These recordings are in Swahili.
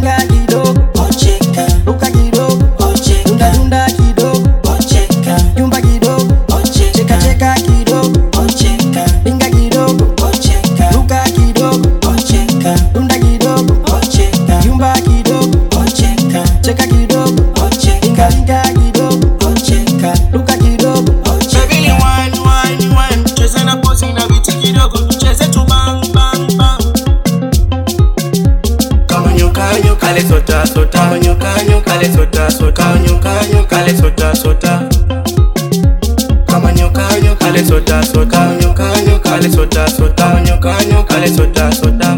ringa kidogo, ocheka, ruka kidogo, ocheka, dunda dunda kidogo, ocheka, yumba kidogo, ocheka, cheka cheka kidogo, ocheka, ringa kidogo, ocheka, ruka kidogo, ocheka, dunda kidogo, ocheka, yumba kidogo, ocheka, cheka kidogo, ocheka, ringa ringa kidogo, ocheka, ruka kidogo, ocheka. Baby wine, cheze na pozi na biti kidogo, cheze tu bang bang bang. Kama nyoka nyoka le sota sota, kama nyoka nyoka le sota sota, kama nyoka nyoka le sota sota. Kama nyoka nyoka le sota sota, kama nyoka nyoka le sota sota, kama nyoka nyoka le sota sota.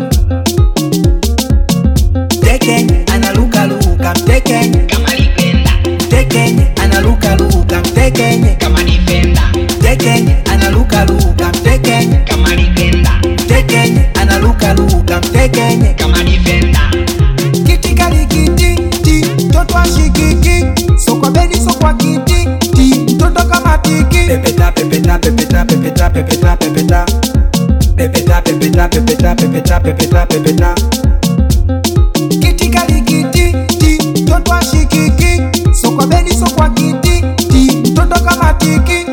Tekenye analuka luka mtekenye kama defender, tekenye analuka luka mtekenye kama defender, tekenye analuka luka mtekenye kama defender, tekenye analuka luka mtekenye kama defender. kiti kali kiti ti mtoto ashikiki so kwa bedi so kwa kiti ti mtoto kama tiki pepeta pepeta pepeta pepeta pepeta pepeta pepeta pepeta pepeta pepeta pepeta pepeta kiti kali kiti ti mtoto ashikiki so kwa bedi so kwa kiti ti mtoto kama tiki.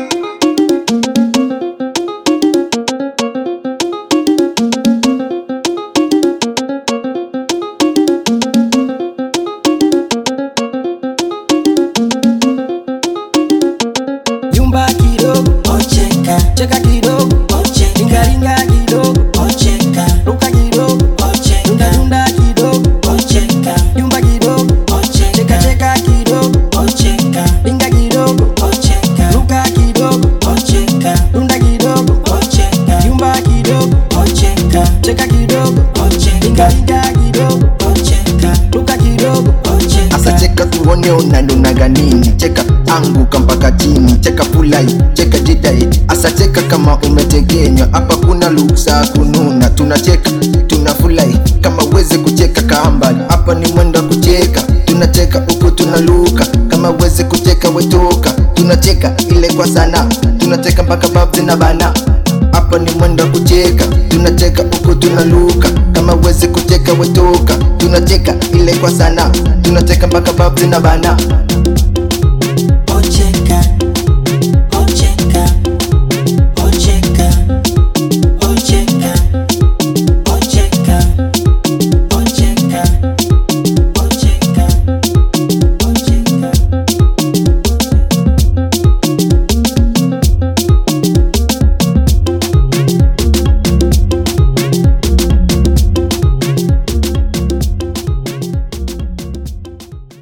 Yumba kidogo, ocheka, cheka kidogo, ocheka, ringa ringa kidogo, ocheka, ruka kidogo, ocheka, dunda dunda kidogo, ocheka, yumba kidogo, ocheka, cheka cheka kidogo, ocheka, ringa kidogo, ocheka, ruka kidogo, ocheka, dunda kidogo, ocheka, yumba kidogo, ocheka, cheka kidogo, ocheka, ringa ringa kidogo, ocheka, ruka kidogo, ocheka. Asa cheka tuone unadonaga nini, cheka anguka mpaka chini, cheka fulai, cheka jidai. Asa cheka kama umetegenywa, hapa kuna luksa kununa. Tunacheka, tunafulai, kama weze kucheka kambali. Hapa ni mwendo kucheka, tunacheka huku tunaluka. Kama weze kucheka wetoka, tunacheka ile kwa sana. Tunacheka mpaka babu zinabana. Hapa ni mwendo kucheka, tunacheka huku tunaluka. Kama weze kucheka wetoka, tunacheka ile kwa sana. Tunacheka mpaka babu zinabana.